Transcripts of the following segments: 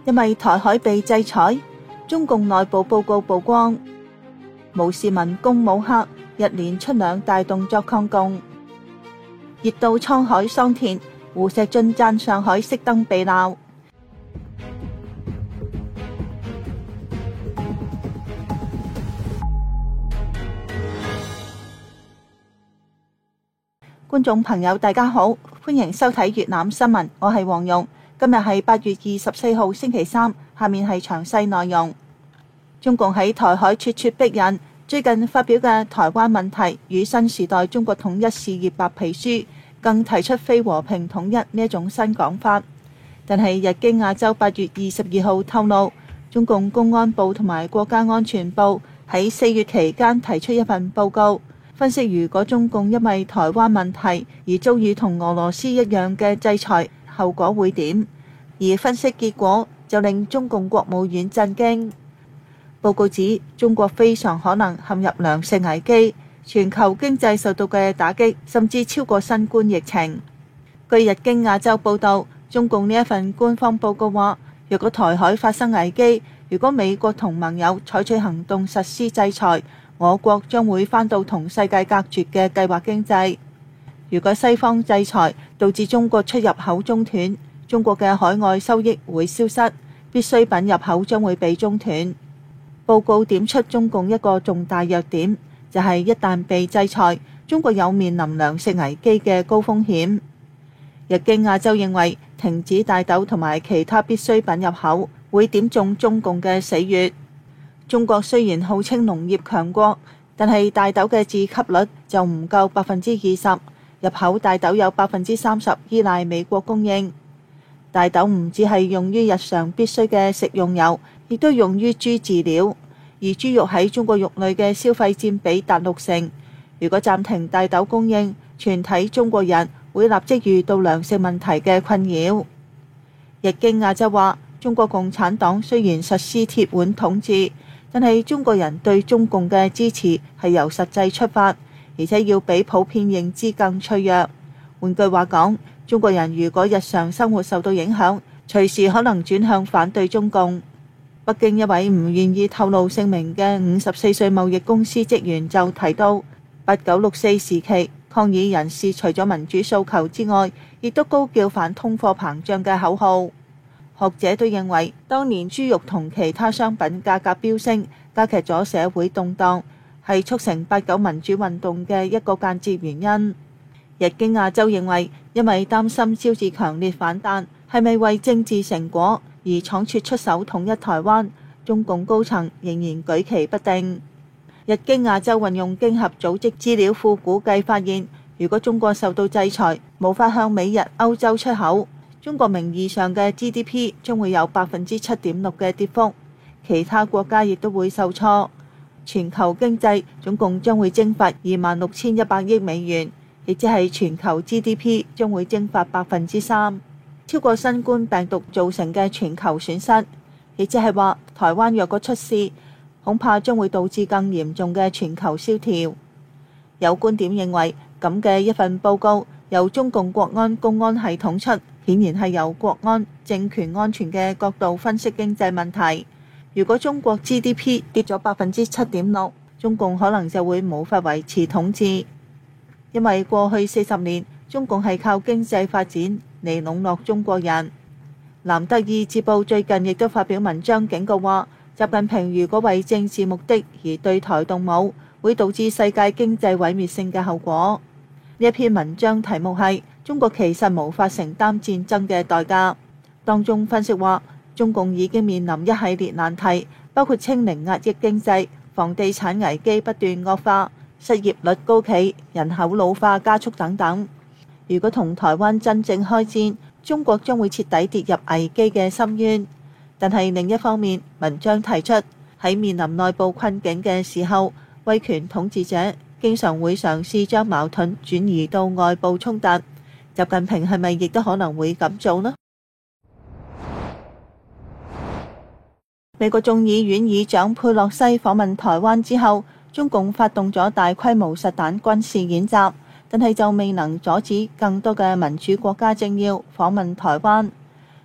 因為台海被制裁，中共內部報告曝光，無視民工武赫日連出2大動作抗共。熱到滄海桑田，胡錫進讚上海熄燈被鬧。觀眾朋友大家好，歡迎收睇粵覽新聞，我係黃蓉。今日係8月24號星期三，下面係詳細內容。中共喺台海咄咄逼人，最近發表嘅《台灣問題與新時代中國統一事業白皮書》更提出非和平統一呢一種新講法。但係日經亞洲8月22號透露，中共公安部同埋國家安全部喺4月期間提出一份報告，分析如果中共因為台灣問題而遭遇同俄羅斯一樣嘅制裁，後果會點？而分析結果就令中共國務院震驚。報告指中國非常可能陷入糧食危機，全球經濟受到嘅打擊甚至超過新冠疫情。據日經亞洲報導，中共呢一份官方報告話，若果台海發生危機，如果美國同盟友採取行動實施制裁，我國將會返到同世界隔絕嘅計劃經濟。如果西方制裁導致中國出入口中斷，中國嘅海外收益會消失，必需品入口將會被中斷。報告點出中共一個重大弱點，就係一旦被制裁，中國有面臨糧食危機嘅高風險。日經亞洲認為，停止大豆同埋其他必需品入口，會點中中共嘅死穴。中國雖然號稱農業強國，但係大豆嘅自給率就唔夠20%，入口大豆有30%依賴美國供應。大豆唔只係用於日常必需嘅食用油，亦都用於豬飼料，而豬肉喺中國肉類嘅消費佔比達60%。如果暫停大豆供應，全體中國人會立即遇到糧食問題嘅困擾。日經亞洲話，中國共產黨雖然實施鐵腕統治，但係中國人對中共嘅支持係由實際出發，而且要比普遍認知更脆弱。換句話講，中國人如果日常生活受到影響，隨時可能轉向反對中共。北京一位唔願意透露姓名嘅54歲貿易公司職員就提到，8964時期抗議人士除咗民主訴求之外，亦都高叫反通貨膨脹嘅口號。學者都認為，當年豬肉同其他商品價格飆升，加劇咗社會動盪，係促成89民主運動嘅一個間接原因。日經亞洲認為，因為擔心招致強烈反彈，係咪為政治成果而倉促出手統一台灣，中共高層仍然舉棋不定。日經亞洲運用經合組織資料庫估計發現，如果中國受到制裁，無法向美日歐洲出口，中國名義上嘅 GDP 將會有7.6%嘅跌幅，其他國家亦都會受挫，全球經濟總共將會蒸發26,100億美元，亦即係全球 GDP 將會蒸發3%，超過新冠病毒造成嘅全球損失。亦即係話，台灣若果出事，恐怕將會導致更嚴重嘅全球蕭條。有觀點認為，咁嘅一份報告由中共國安公安系統出，顯然係由國安政權安全嘅角度分析經濟問題。如果中國 GDP 跌咗7.6%，中共可能就會無法維持統治。因為過去40年，中共係靠經濟發展嚟籠絡中國人。南德意志報最近亦都發表文章警告話，習近平如果為政治目的而對台動武，會導致世界經濟毀滅性嘅後果。呢一篇文章題目係中國其實無法承擔戰爭嘅代價。當中分析話，中共已經面臨一系列難題，包括清零壓抑經濟、房地產危機不斷惡化、失業率高企、人口老化加速等等。如果同台灣真正開戰，中國將會徹底跌入危機嘅深淵。但係另一方面，文章提出喺面臨內部困境嘅時候，威權統治者經常會嘗試將矛盾轉移到外部衝突。習近平係咪亦都可能會咁做呢？美國眾議院議長佩洛西訪問台灣之後，中共發動咗大規模實彈軍事演習，但係就未能阻止更多嘅民主國家政要訪問台灣。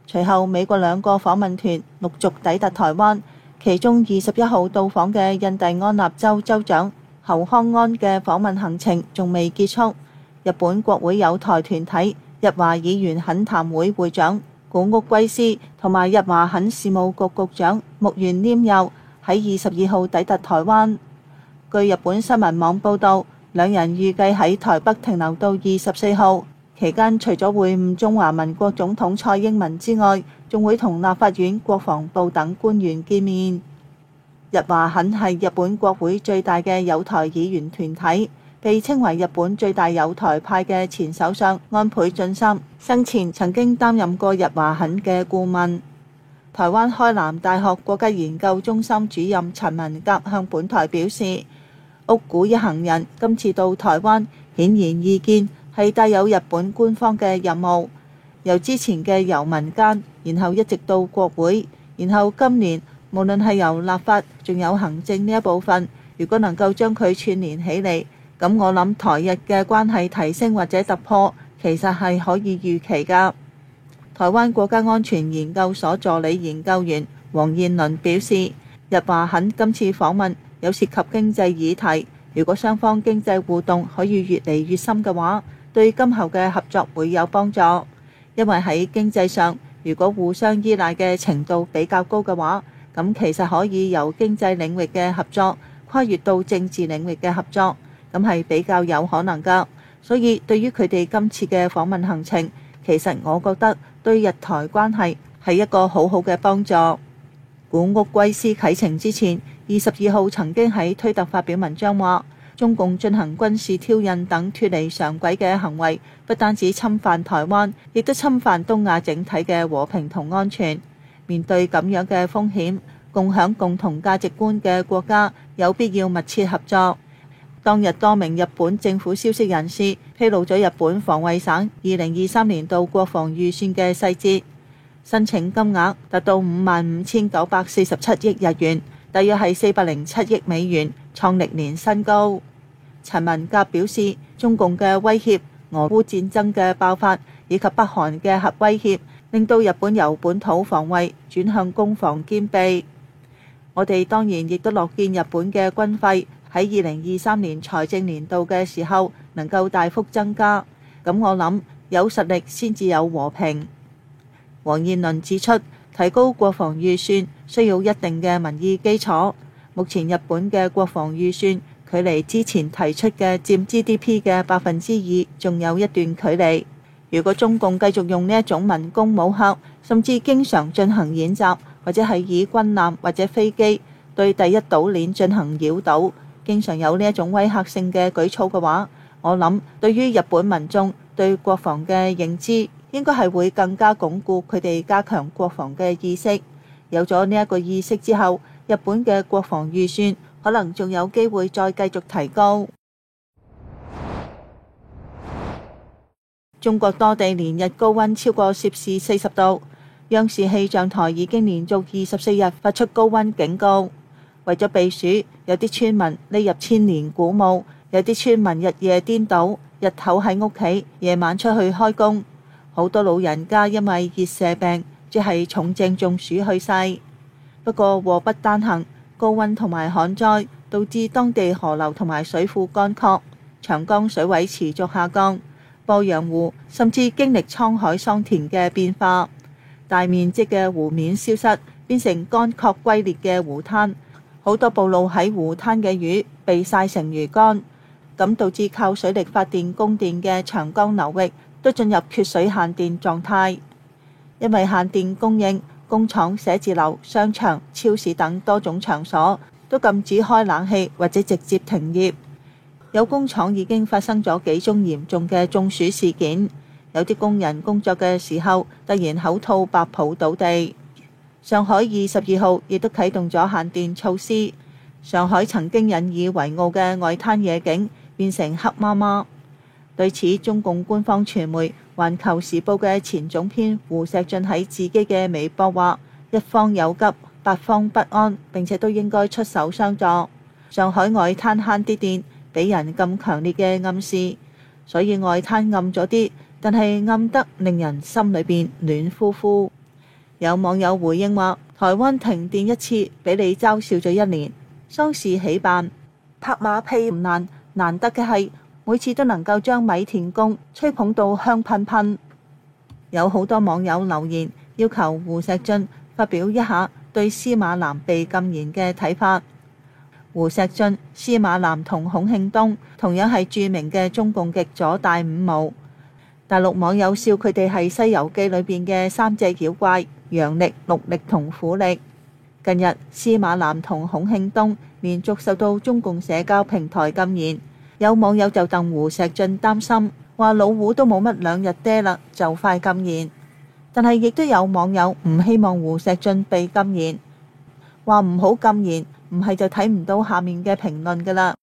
隨後美國2個訪問團陸續抵達台灣，其中21號到訪嘅印第安納州州長侯康安嘅訪問行程仲未結束。日本國會友台團體日華議員懇談會會長古屋圭司同埋日華懇事務局局長木原稔佑喺22號抵達台灣。據日本新聞網報導，兩人預計喺台北停留到24號，期間除咗會晤中華民國總統蔡英文之外，仲會同立法院、國防部等官員見面。日華懇係日本國會最大嘅友台議員團體，被稱為日本最大友台派嘅前首相安倍晉三生前曾經擔任過日華懇嘅顧問。台灣開南大學國家研究中心主任陳文甲向本台表示，屋古一行人今次到台灣，顯然意見係帶有日本官方嘅任務，由之前嘅由民間，然後一直到國會，然後今年無論係由立法，仲有行政呢一部分，如果能夠將佢串連起嚟，咁我諗台日嘅關係提升或者突破，其實係可以預期㗎。台灣國家安全研究所助理研究員黃燕倫表示，日華懇今次訪問有涉及經濟議題，如果雙方經濟互動可以越嚟越深嘅話，對今後嘅合作會有幫助。因為喺經濟上，如果互相依賴嘅程度比較高嘅話，咁其實可以由經濟領域嘅合作跨越到政治領域嘅合作，咁係比較有可能㗎。所以對於佢哋今次嘅訪問行程，其實我覺得對日台關係係一個好好嘅幫助。古屋圭司啟程之前，22號曾經喺推特發表文章話，中共進行軍事挑釁等脫離常軌嘅行為，不單止侵犯台灣，亦都侵犯東亞整體嘅和平同安全。面對咁樣嘅風險，共享共同價值觀嘅國家有必要密切合作。當日多名日本政府消息人士披露咗日本防衛省2023年度國防預算嘅細節，申請金額達到55,947億日元，大約係407億美元，創歷年新高。陳文甲表示，中共嘅威脅、俄烏戰爭嘅爆發以及北韓嘅核威脅，令到日本由本土防衛轉向攻防兼備。我哋當然亦都樂見日本嘅軍費喺2023年財政年度嘅時候能夠大幅增加。咁我諗有實力先至有和平。黃燕倫指出，提高國防預算需要一定嘅民意基礎。目前日本嘅國防預算距離之前提出嘅佔 GDP 嘅2%仲有一段距離。如果中共繼續用呢一種民工武嚇，甚至經常進行演習，或者係以軍艦或者飛機對第一島鏈進行擾島，經常有呢一種威嚇性嘅舉措嘅話，我諗對於日本民眾對國防嘅認知，應該係會更加鞏固佢哋加強國防嘅意識。有咗呢一個意識之後，日本嘅國防預算可能仲有機會再繼續提高。中國多地連日高溫超過攝氏40度，央視氣象台已經連續24日發出高溫警告。為咗避暑，有啲村民匿入千年古墓，有啲村民日夜顛倒，日頭喺屋企，夜晚出去開工。好多老人家因為熱射病，即係重症中暑去世。不過禍不單行，高溫同埋旱災導致當地河流同埋水庫乾涸，長江水位持續下降。鄱陽湖甚至經歷滄海桑田嘅變化，大面積嘅湖面消失，變成乾涸龜裂嘅湖灘。好多暴露喺湖灘嘅魚被曬成魚乾，咁導致靠水力發電供電嘅長江流域都進入缺水限電狀態。因為限電供應，工廠、寫字樓、商場、超市等多種場所都禁止開冷氣或者直接停業。有工廠已經發生咗幾宗嚴重嘅中暑事件，有啲工人工作嘅時候突然口吐白泡倒地。上海22號亦都啟動咗限電措施，上海曾經引以為傲嘅外灘夜景變成黑麻麻。對此，中共官方傳媒《環球時報》嘅前總編胡錫進喺自己嘅微博話：一方有急，八方不安，並且都應該出手相助。上海外灘慳啲電，俾人咁強烈嘅暗示，所以外灘暗咗啲，但係暗得令人心裏邊暖乎乎。 有網友回應話，台灣停電一次俾你嘲笑咗1年，喪事喜辦，拍馬屁唔難，難得嘅係每次都能夠將米田共吹捧到香噴噴。有好多網友留言要求胡錫進發表一下對司馬南被禁言嘅睇法。胡錫進、司馬南同孔慶東同樣係著名嘅中共極左大五毛。大陸網友笑佢哋係《西遊記》裏邊嘅3隻妖怪：陽曆、陸曆同虎曆。近日，司馬南同孔慶東連續受到中共社交平台禁言，有網友就戥胡錫進擔心，話老胡都冇乜2日爹啦，就快禁言。但係亦都有網友唔希望胡錫進被禁言，話唔好禁言，唔係就睇唔到下面嘅評論㗎啦。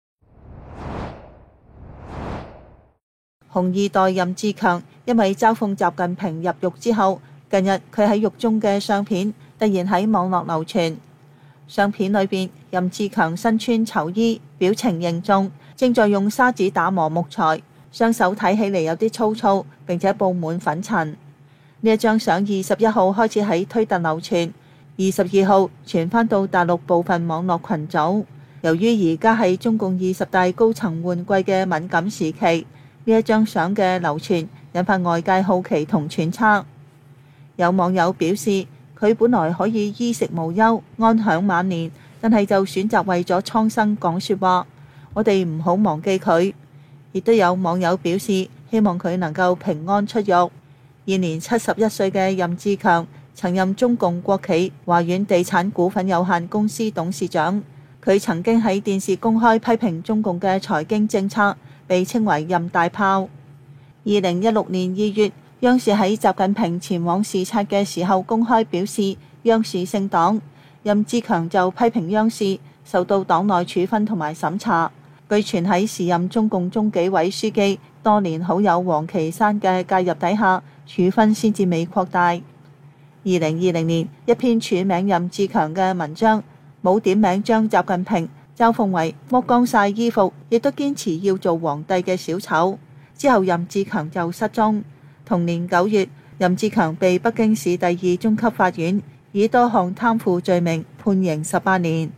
紅二代任志強因為嘲諷習近平入獄之後，近日佢喺獄中嘅相片突然喺網絡流傳。相片裏邊，任志強身穿囚衣，表情凝重，正在用砂紙打磨木材，雙手睇起嚟有啲粗糙，並且布滿粉塵。呢一張相21號開始喺推特流傳，22號傳返到大陸部分網絡群組。由於而家係中共20大高層換季嘅敏感時期，呢一張相嘅流傳引發外界好奇同揣測。有網友表示，佢本來可以衣食無憂、安享晚年，但係就選擇為咗蒼生講說話。我哋唔好忘記佢。亦都有網友表示，希望佢能夠平安出獄。現年71歲嘅任志強曾任中共國企華遠地產股份有限公司董事長。佢曾經喺電視公開批評中共嘅財經政策，被稱為任大炮。2016年2月，央視喺習近平前往視察嘅時候公開表示央視姓黨，任志強就批評央視受到黨內處分同埋審查。據傳喺時任中共中紀委書記多年好友王岐山嘅介入底下，處分先至未擴大。2020年一篇署名任志強嘅文章，冇點名將習近平嘲諷為剝光晒衣服，亦都堅持要做皇帝嘅小丑。之後任志強就失蹤。同年9月，任志強被北京市第2中級法院以多項貪腐罪名判刑18年。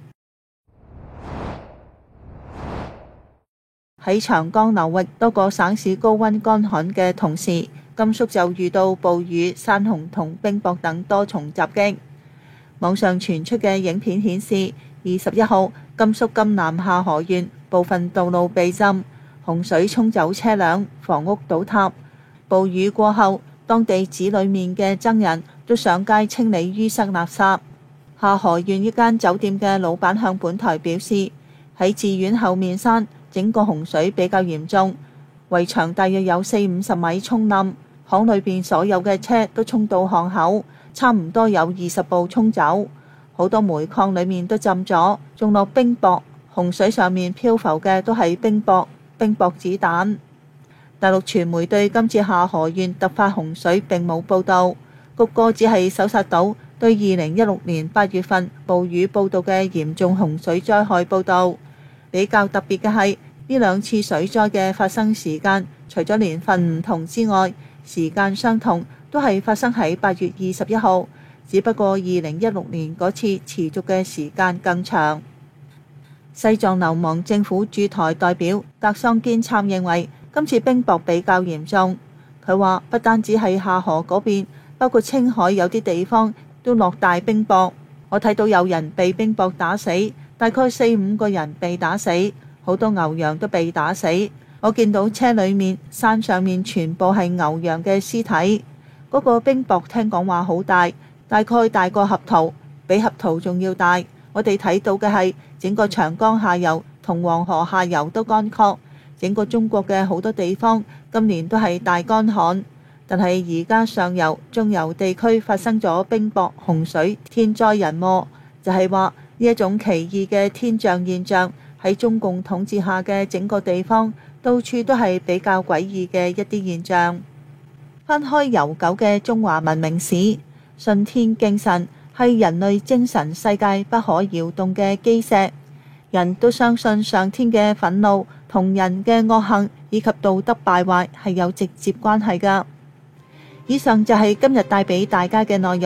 喺長江流域多個省市高溫乾旱嘅同時，甘肅就遇到暴雨、山洪同冰雹等多重襲擊。網上傳出嘅影片顯示，21號甘肅甘南夏河縣部分道路被浸，洪水沖走車輛，房屋倒塌。暴雨過後，當地寺裏面嘅僧人都上街清理淤塞垃圾。夏河縣一間酒店嘅老闆向本台表示，喺寺院後面山整個洪水比較嚴重，圍牆大約有40-50米沖冧，巷裏邊所有嘅車都沖到巷口，差唔多有20部沖走，好多煤礦裏面都浸咗，仲落冰雹，洪水上面漂浮嘅都係冰雹子彈。大陸傳媒對今次夏河縣突發洪水並冇報道，谷歌只係搜索到對2016年8月份暴雨報道嘅嚴重洪水災害報道。比較特別嘅係呢2次水災嘅發生時間，除咗年份唔同之外，時間相同，都係發生喺8月21號，只不過2016年嗰次持續嘅時間更長。西藏流亡政府駐台代表格桑堅參認為，今次冰雹比較嚴重。佢話不單止係夏河嗰邊，包括青海有啲地方都落大冰雹。我睇到有人被冰雹打死，大概4-5個人被打死，好多牛羊都被打死。我見到車裏面、山上面全部係牛羊嘅屍體。嗰個冰雹聽講話好大，大概大過合桃，比合桃仲要大。我哋睇到嘅係整個長江下游同黃河下游都乾涸，整個中國嘅好多地方今年都係大乾旱。但係而家上游、中游地區發生咗冰雹、洪水、天災人禍，就係話呢一種奇異嘅天象現象喺中共統治下嘅整個地方，到處都係比較詭異嘅一啲現象。翻開悠久嘅中華文明史，信天敬神係人類精神世界不可搖動嘅基石。人都相信上天嘅憤怒同人嘅惡行以及道德敗壞係有直接關係㗎。以上就係今日帶俾大家嘅內容，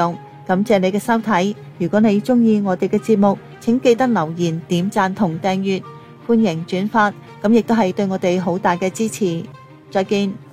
感謝你嘅收睇。如果你鍾意我哋嘅節目，請記得留言、點讚同訂閱，歡迎轉發，咁亦都係對我哋好大嘅支持。再見。